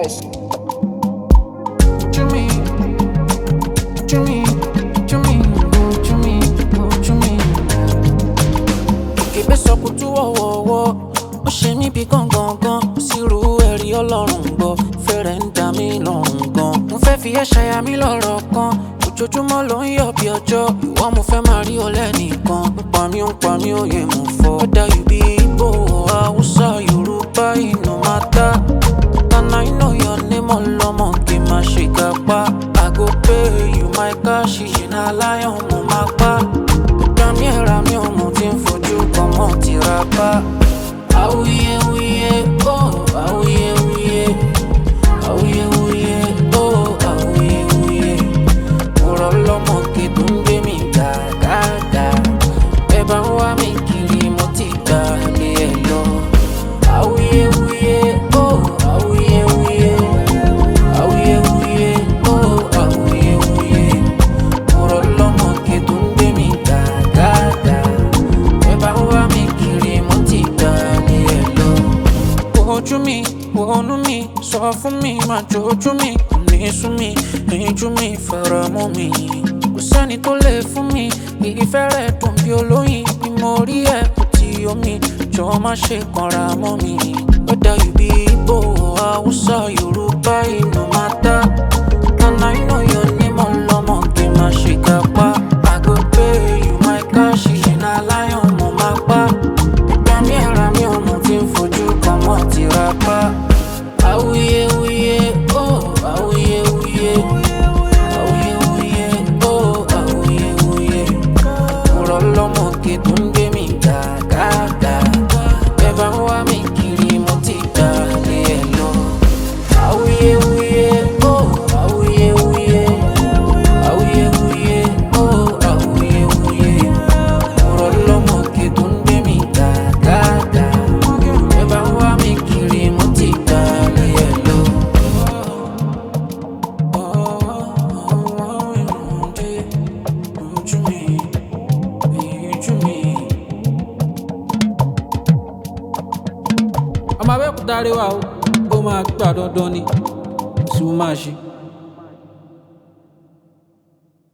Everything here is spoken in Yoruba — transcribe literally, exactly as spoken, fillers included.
Boss. To me, to me, to me, to me, to me. Kìkì sọ kutu wọ̀wọ̀wọ̀, ó ṣe mí bí gangan, kò sí irú ẹ̀rí Ọlọ́run gbọ́, fẹ́rẹ̀ ń dà mí lọ́rùn gan. Mo fẹ́ fi ẹ́ ṣaya mi lọ́rọ̀ kan, ojoojúmọ́ ló ń yọ̀ bí ọjọ́, ìwọ mo fẹ́ máa rí ọ lẹ́nìkan. Ń pa mí, ń pa mí, òye mo fọ́. Whether you be Igbo, Hausa, Yoruba, it no matter. And I know your name, Olomo, kí n má ṣe gapá. I go pay you my cash, ìṣìnà lion mo máa pa. Ìgbà mi ẹ̀ra mi ò mú tí ń fojú kan mọ́ ti ra pa. Awuyewuye, oh, awuyewuye. Awuyewuye, oh, awuyewuye. Mo rọ lọ́mọge tó ń gbé mi gàgàgà. Ẹ bá ń wá mi kiri, mo ti gbà lé ẹ lọ. Awuyewuye, oh, awuyewuye. Awuyewuye, oh, awuyewuye. Mo rọ lọ́mọge tó ń gbé mi gàgàgà. Ẹ bá ń wá mi kiri, mo ti gbà lé ẹ lọ. Ojú mi, wọnú mi, sọ fún mi, má jojú mi, ní sún mi, ìjú mi, fara mọ́ mi. Kò sẹ́ni tó lè fún mi, ìfẹ́ rẹ̀ dùn bí olóyin, bí mo rí ẹ̀ kò tí omi, jọ̀ọ́ má ṣe kanra mọ́ mi. Whether you be Igbo, Hausa, Yoruba, it no matter. And I know your name, Olomo, kí n má ṣe gapá. I go pay you my cash, ìṣìnà lion mo máa pa. Ìgbà mi ẹ̀ra mi ò mú tí ń fojú kan mọ́ ti ra pa. Awuyewuye, oh, awuyewuye. Awuyewuye, oh, awuyewuye. Mo rọ lọ́mọge tó ń gbé mi gàgàgà. Ẹ bá ń wá mi kiri, mo ti gbà lé ẹ lọ. Awuyewuye, oh, awuyewuye. Awuyewuye, oh, awuyewuye. Mo rọ lọ́mọge tó ń gbé mi gàgàgà. Ẹ bá ń wá mi kiri, mo ti gbà lé ẹ lọ. Ọmọ Abẹ́òkúta rẹwà o, ó máa gbà dandan ni, sì máa ṣe.